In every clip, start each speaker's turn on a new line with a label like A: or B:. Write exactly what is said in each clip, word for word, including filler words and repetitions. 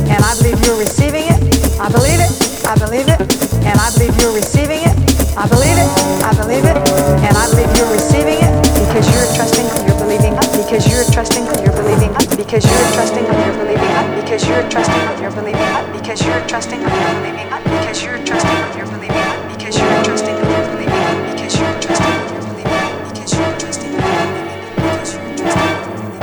A: and I believe you're receiving it. I believe it, I believe it, and I believe you're receiving it. I believe it, I believe it, and I believe you're receiving it because you're trusting, you're believing, because you're trusting, you're believing, because you're trusting, you're believing, because you're trusting, you're believing, because you're trusting, you're believing, because you're trusting, you're believing, because you're trusting, you're believing, because you're trusting, you're believing, because you're trusting, you're believing, because you're trusting.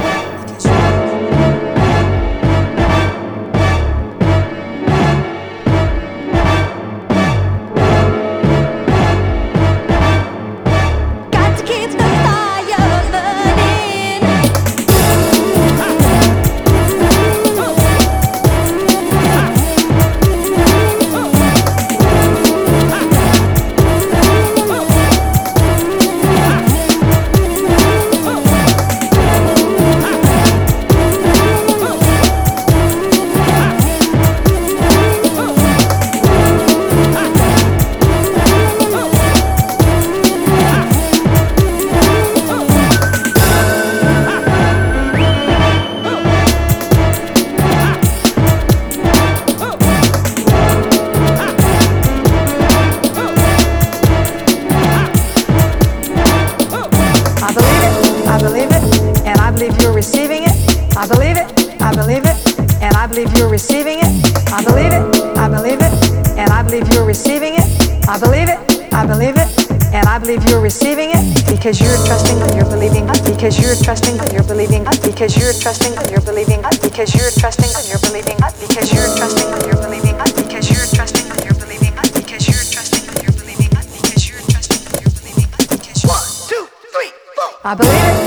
A: I believe it, I believe it, and I believe you're receiving it. I believe it, I believe it, and I believe you're receiving it. I believe it, I believe it, and I believe you're receiving it because you're trusting, you're believing, because you're trusting, you're believing, because you're trusting, you're believing, because you're trusting, you're believing, because you're trusting, you're believing, because you're trusting, you're believing, because you're trusting, you're believing, because you're trusting, you're believing, because one, two, three, four. I believe it.